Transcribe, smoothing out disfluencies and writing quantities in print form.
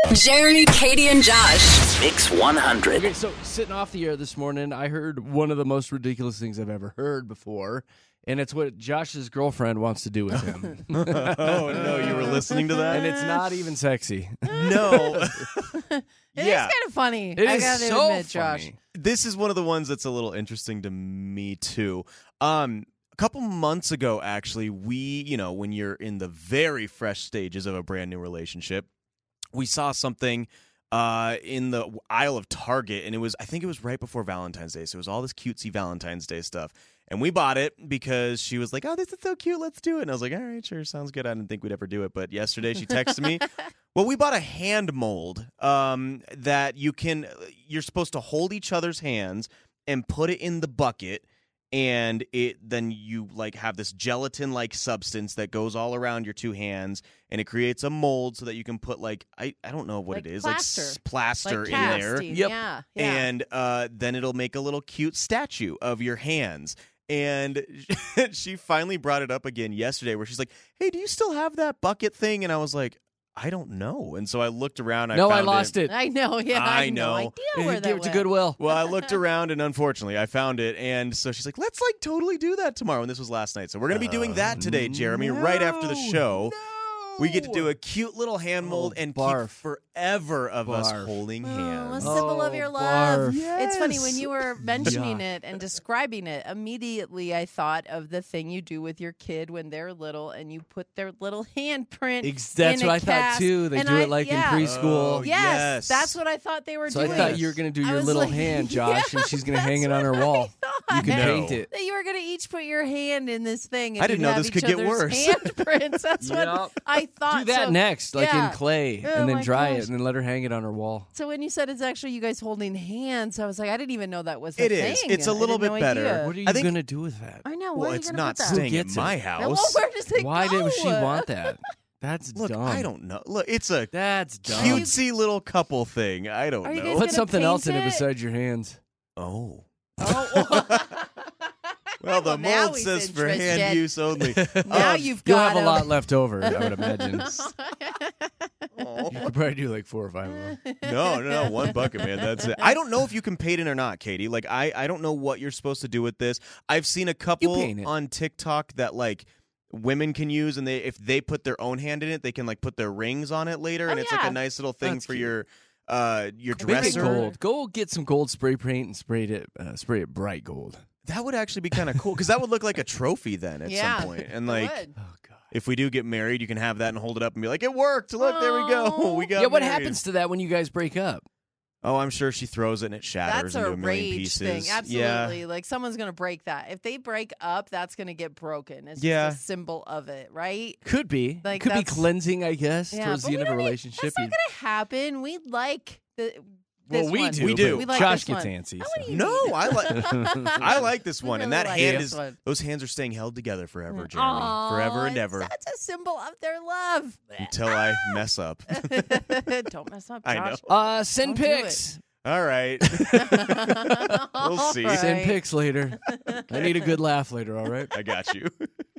Jeremy, Katie, and Josh. Mix 100. Okay, so sitting off the air this morning, I heard one of the most ridiculous things I've ever heard before, and it's what Josh's girlfriend wants to do with him. Oh, no, you were listening to that? And it's not even sexy. No. It is kind of funny. It I is gotta so admit, Josh. funny. This is one of the ones that's a little interesting to me, too. A couple months ago, actually, when you're in the very fresh stages of a brand new relationship, we saw something in the aisle of Target, and I think it was right before Valentine's Day, so it was all this cutesy Valentine's Day stuff. And we bought it because she was like, oh, this is so cute, let's do it. And I was like, all right, sure, sounds good. I didn't think we'd ever do it. But yesterday she texted me. Well, we bought a hand mold that you're supposed to hold each other's hands and put it in the bucket. And then you have this gelatin-like substance that goes all around your two hands, and it creates a mold so that you can put I don't know what it is, plaster in there. Yep. Yeah. And then it'll make a little cute statue of your hands. And she finally brought it up again yesterday, where she's like, "Hey, do you still have that bucket thing?" And I was like, I don't know. And so I looked around. I lost it. I know. Yeah, I have no idea where that Give it to went. Goodwill. Well, I looked around, and unfortunately, I found it. And so she's like, let's totally do that tomorrow. And this was last night. So we're going to be doing that today, Jeremy, right after the show. We get to do a cute little hand mold and keep forever of us holding hands. A symbol of your love. Yes. It's funny, when you were mentioning it and describing it, immediately I thought of the thing you do with your kid when they're little, and you put their little handprint That's in what a I thought, cast. too. They And do it I- in yeah. preschool. Oh, Yes, that's what I thought they were So doing. I thought you were going to do I your was little like, hand, Josh, and she's going to hang it that's on her what I wall. thought. You can paint it. That you were going to each put your hand in this thing. And I didn't you'd know have this each could get other's worse. Handprints. That's what Yep. I thought. Do that So- next, in yeah. clay, Oh and then my dry gosh. it, and then let her hang it on her wall. So when you said it's actually you guys holding hands, I was like, I didn't even know that was a It thing. is. It's a I little had bit no better. idea. What are you I think- going to do with that? I know. Well, where are you it's gonna not put that? staying at gets my it? house. Well, where does it Why go? did she want that? That's Look, dumb. I don't know. Look, it's a That's dumb. cutesy little couple thing. I don't Are you know. guys Put gonna something else in paint it it? besides your hands. Oh. Oh. Well, the now mold he's says for interested. hand use only. Now you've You'll got have a him. lot left over, I would imagine. Oh. You could probably do 4 or 5 of them. No, one bucket, man. That's it. I don't know if you can paint it or not, Katie. I don't know what you're supposed to do with this. I've seen a couple paint it. on TikTok that women can use, and if they put their own hand in it, they can put their rings on it later, and it's yeah. a nice little thing That's for cute. your Make it dresser. gold. Go get some gold spray paint and spray it bright gold. That would actually be kind of cool, because that would look like a trophy then at Yeah, some point. And it would. Oh God. if we do get married, you can have that and hold it up and be like, "It worked! Look, there we go. Oh. We got Yeah, what married." happens to that when you guys break up? Oh, I'm sure she throws it and it shatters That's into a a million rage pieces. thing. Yeah. Absolutely. Like someone's going to break that. If they break up, that's going to get broken. It's Yeah. just a symbol of it, right? Could be. Like, Could be that's- cleansing, I guess, Yeah, towards but the we end of a don't need- relationship. That's not going to happen. We like this we one. do. We do. We like Josh this gets one. antsy. What so. do you No, mean? I like this one, and really that like hand this one. those hands are staying held together forever, Jeremy, Aw, forever and ever That's a symbol of their love. until I mess up. Don't mess up, I know. Josh. Send Don't do pics. All right, we'll see. All Send right. pics later. I need a good laugh later, all right? I got you.